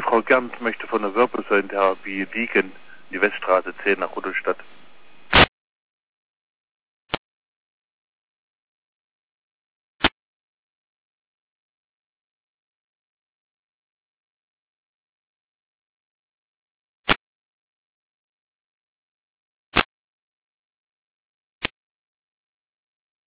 Frau Gernt möchte von der Wirbelsäulentherapie Wiegen in die Weststraße 10 nach Rudolstadt.